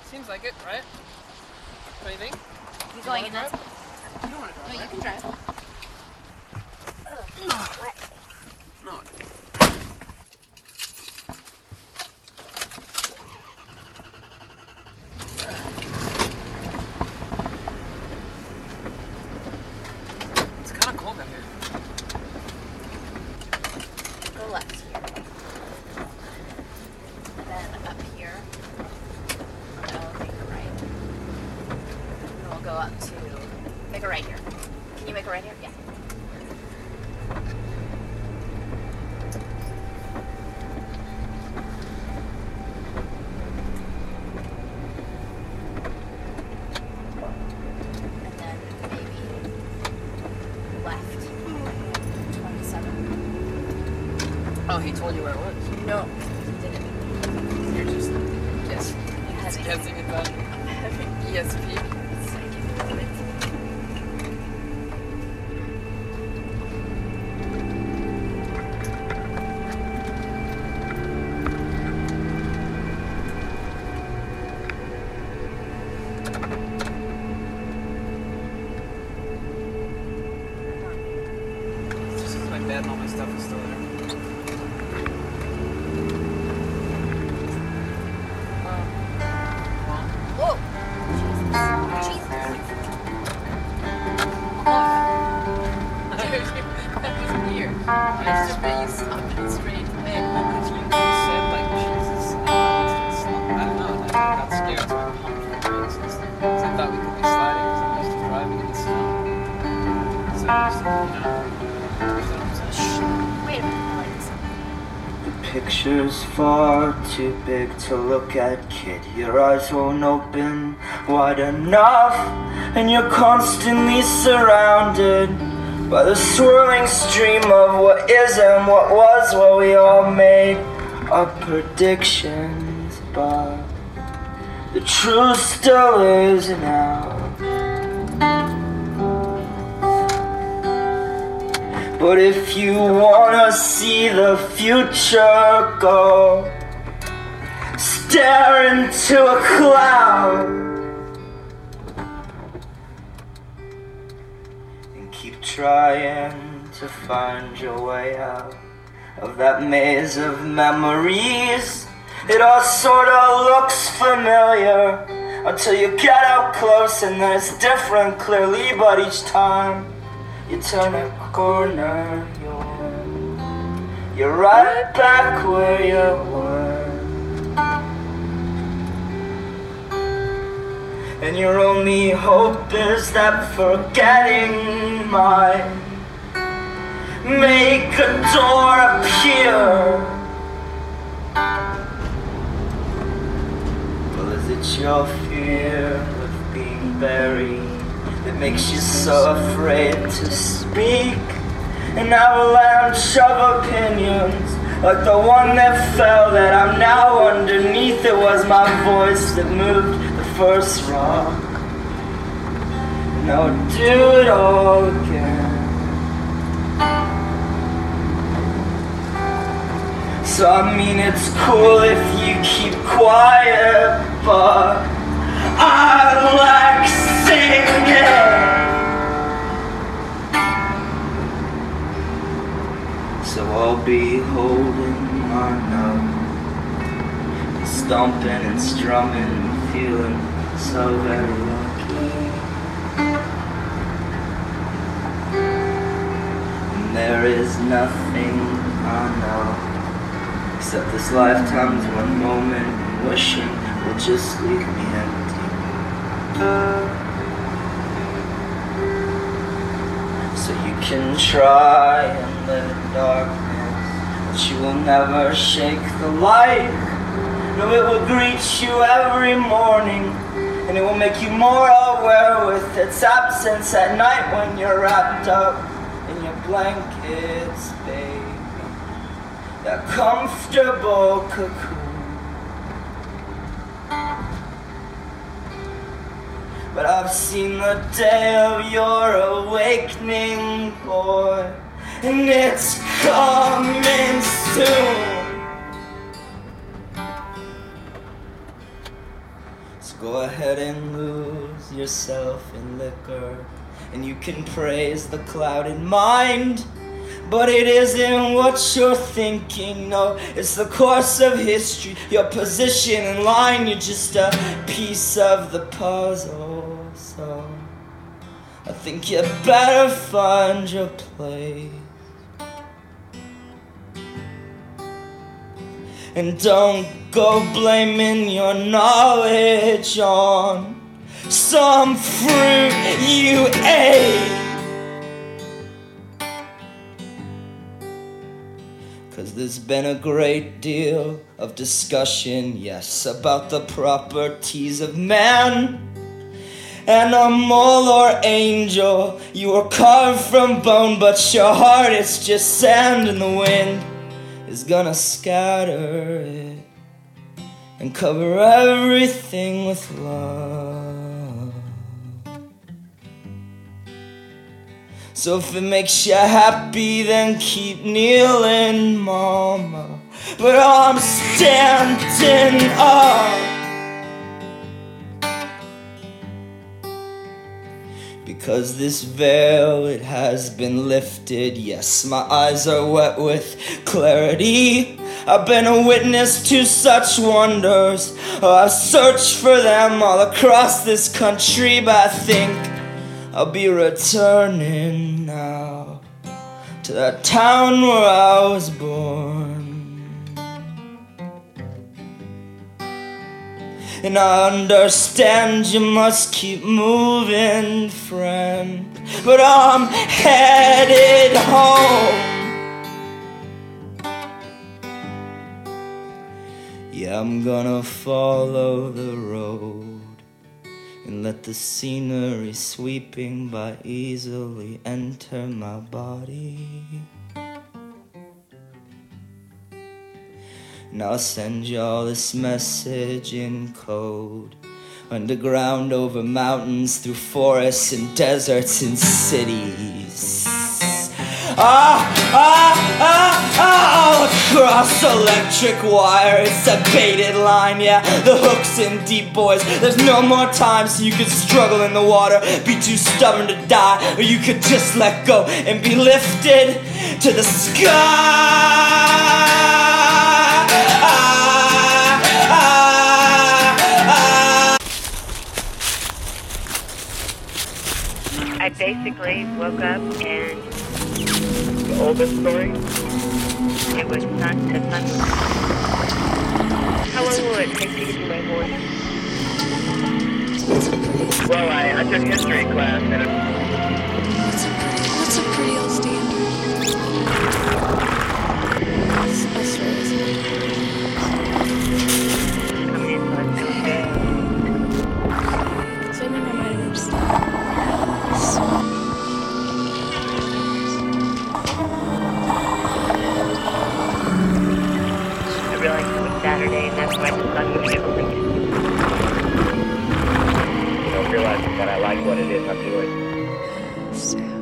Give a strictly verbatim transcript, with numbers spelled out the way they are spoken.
Seems like it, right? What do you think? You going in that? You don't want to drive. No, you can drive. Ugh. No. No. It's kind of cold out here. Go left here. And then up here. No, make a right. And we'll go up to... Make a right here. Can you make a right here? Yeah. And then maybe left. twenty-seven. Oh, he told you where it was. No, he didn't. You're just yes. Yes. guessing about E S P. And all my stuff is still there. Um, Whoa! Jesus. That was weird. I just bet you stopped it straight away. Because you said, like, Jesus. I don't know. Like, I got scared, so I pumped the brakes and stuff. Because I thought we could be sliding because I'm used to driving in the snow. So I just, you know. Wait a minute, I like this. The picture's far too big to look at, kid. Your eyes won't open wide enough, and you're constantly surrounded by the swirling stream of what is and what was. Well, we all made our predictions, but the truth still isn't out. But if you wanna see the future, go stare into a cloud and keep trying to find your way out of that maze of memories. It all sorta looks familiar until you get out close and then it's different clearly, but each time you turn a corner, you're, you're right back where you were. And your only hope is that forgetting might make a door appear. Well, is it your fear of being buried that makes you so afraid to speak? An avalanche of opinions, like the one that fell that I'm now underneath. It was my voice that moved the first rock. Now do it all again. So I mean it's cool if you keep quiet, but I like singing. So I'll be holding my note, stomping and strumming and feeling so very lucky. And there is nothing I know except this lifetime's one moment and wishing will just leave me empty. So you can try and live in darkness, but you will never shake the light. No, it will greet you every morning, and it will make you more aware with its absence at night when you're wrapped up in your blankets, baby. That comfortable cocoon. But I've seen the day of your awakening, boy, and it's coming soon. So go ahead and lose yourself in liquor, and you can praise the clouded mind, but it isn't what you're thinking. No, it's the course of history, your position in line. You're just a piece of the puzzle. So I think you better find your place, and don't go blaming your knowledge on some fruit you ate. 'Cause there's been a great deal of discussion, yes, about the properties of man. Animal or angel, you were carved from bone, but your heart is just sand, and the wind is gonna scatter it and cover everything with love. So if it makes you happy, then keep kneeling, mama, but I'm standing up, because this veil, it has been lifted. Yes, my eyes are wet with clarity. I've been a witness to such wonders. Oh, I've searched for them all across this country, but I think I'll be returning now to that town where I was born. And I understand you must keep moving, friend, but I'm headed home. Yeah, I'm gonna follow the road and let the scenery sweeping by easily enter my body. And I'll send y'all this message in code, underground, over mountains, through forests and deserts and cities. Ah, ah, ah, ah, all across electric wire. It's a baited line, yeah, the hook's in deep, boys. There's no more time, so you could struggle in the water, be too stubborn to die, or you could just let go and be lifted to the sky. I basically woke up and The oldest story? it was sun to sunrise. How long will it take to get to my voice? Well, I, I took history class and it, What's a pretty, what's a pretty old standard? That's, that's right, isn't it? I mean, it's okay. So I think I might have understood. I realized it was Saturday, and that's why the sun was shimmering. you know, realizing that I like what it is I'm doing. So.